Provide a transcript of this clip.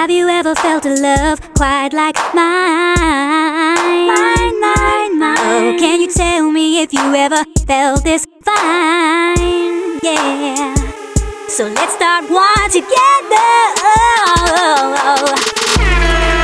Have you ever felt a love quite like mine? Oh, can you tell me if you ever felt this fine? Yeah. So let's start one together.